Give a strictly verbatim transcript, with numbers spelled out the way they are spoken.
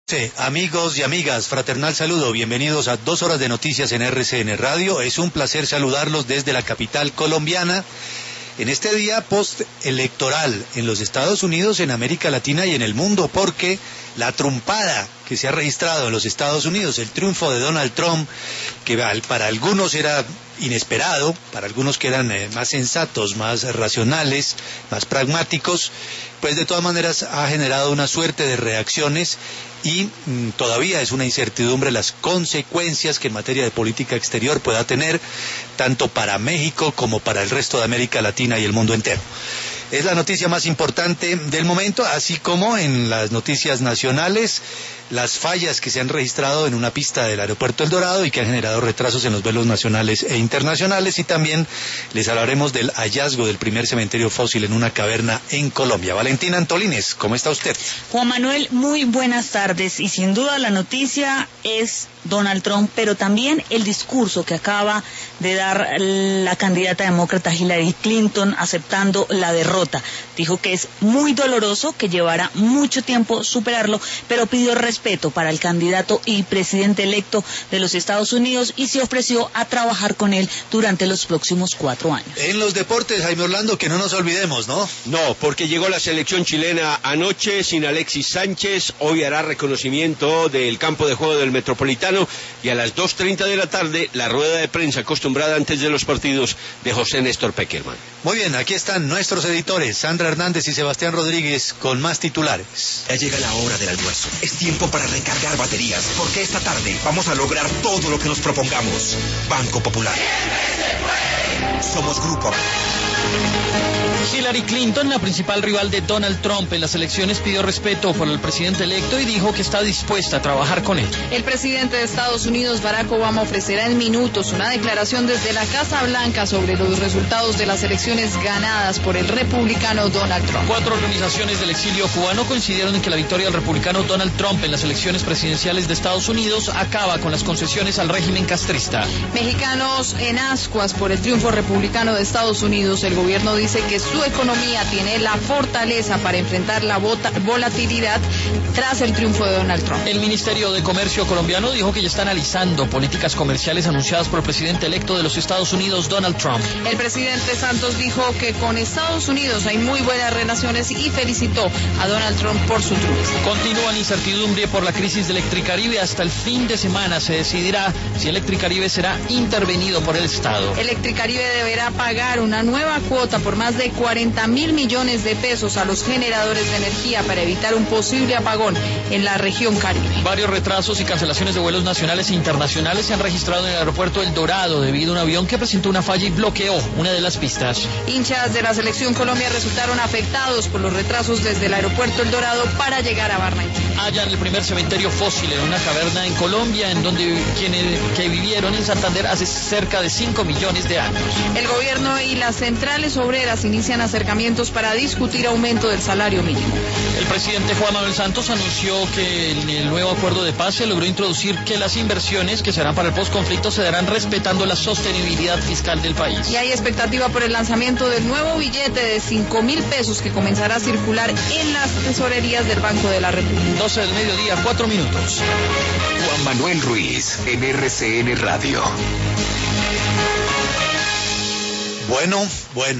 Sí, amigos y amigas, fraternal saludo, bienvenidos a dos horas de noticias en R C N Radio. Es un placer saludarlos desde la capital colombiana en este día postelectoral en los Estados Unidos, en América Latina y en el mundo, porque la trumpada que se ha registrado en los Estados Unidos, el triunfo de Donald Trump, que para algunos era inesperado, para algunos que eran eh, más sensatos, más racionales, más pragmáticos, pues de todas maneras ha generado una suerte de reacciones y mmm, todavía es una incertidumbre las consecuencias que en materia de política exterior pueda tener, tanto para México como para el resto de América Latina y el mundo entero. Es la noticia más importante del momento, así como en las noticias nacionales, las fallas que se han registrado en una pista del aeropuerto El Dorado y que han generado retrasos en los vuelos nacionales e internacionales, y también les hablaremos del hallazgo del primer cementerio fósil en una caverna en Colombia. Valentina Antolínez, ¿cómo está usted? Juan Manuel, muy buenas tardes, y sin duda la noticia es Donald Trump, pero también el discurso que acaba de dar la candidata demócrata Hillary Clinton aceptando la derrota. Dijo que es muy doloroso, que llevará mucho tiempo superarlo, pero pidió respeto para el candidato y presidente electo de los Estados Unidos y se ofreció a trabajar con él durante los próximos cuatro años. En los deportes, Jaime Orlando, que no nos olvidemos, ¿no? No, porque llegó la selección chilena anoche sin Alexis Sánchez. Hoy hará reconocimiento del campo de juego del Metropolitano y a las dos treinta de la tarde la rueda de prensa acostumbrada antes de los partidos de José Néstor Peckerman. Muy bien, aquí están nuestros editores, Sandra Hernández y Sebastián Rodríguez, con más titulares. Ya llega la hora del almuerzo. Es tiempo para recargar baterías, porque esta tarde vamos a lograr todo lo que nos propongamos. Banco Popular. Somos Grupo. Hillary Clinton, la principal rival de Donald Trump en las elecciones, pidió respeto por el presidente electo y dijo que está dispuesta a trabajar con él. El presidente de Estados Unidos, Barack Obama, ofrecerá en minutos una declaración desde la Casa Blanca sobre los resultados de las elecciones ganadas por el republicano Donald Trump. Cuatro organizaciones del exilio cubano coincidieron en que la victoria del republicano Donald Trump en las elecciones presidenciales de Estados Unidos acaba con las concesiones al régimen castrista. Mexicanos en ascuas por el triunfo republicano de Estados Unidos. El gobierno dice que su economía tiene la fortaleza para enfrentar la volatilidad tras el triunfo de Donald Trump. El Ministerio de Comercio colombiano dijo que ya está analizando políticas comerciales anunciadas por el presidente electo de los Estados Unidos, Donald Trump. El presidente Santos dijo que con Estados Unidos hay muy buenas relaciones y felicitó a Donald Trump por su triunfo. Continúa la incertidumbre por la crisis de Electricaribe. Hasta el fin de semana se decidirá si Electricaribe será intervenido por el Estado. Electricaribe deberá pagar una nueva cuota por más de cuarenta mil millones de pesos a los generadores de energía para evitar un posible apagón en la región Caribe. Varios retrasos y cancelaciones de vuelos nacionales e internacionales se han registrado en el aeropuerto El Dorado debido a un avión que presentó una falla y bloqueó una de las pistas. Hinchas de la Selección Colombia resultaron afectados por los retrasos desde el aeropuerto El Dorado para llegar a Barranquilla. Hallan el primer cementerio fósil en una caverna en Colombia, en donde quienes que vivieron en Santander hace cerca de cinco millones de años. El gobierno y las centrales obreras inician acercamientos para discutir aumento del salario mínimo. El presidente Juan Manuel Santos anunció que en el nuevo acuerdo de paz se logró introducir que las inversiones que serán para el posconflicto se darán respetando la sostenibilidad fiscal del país. Y hay expectativa por el lanzamiento del nuevo billete de cinco mil pesos que comenzará a circular en las tesorerías del Banco de la República. doce del mediodía, cuatro minutos. Juan Manuel Ruiz, en R C N Radio. Bueno, bueno.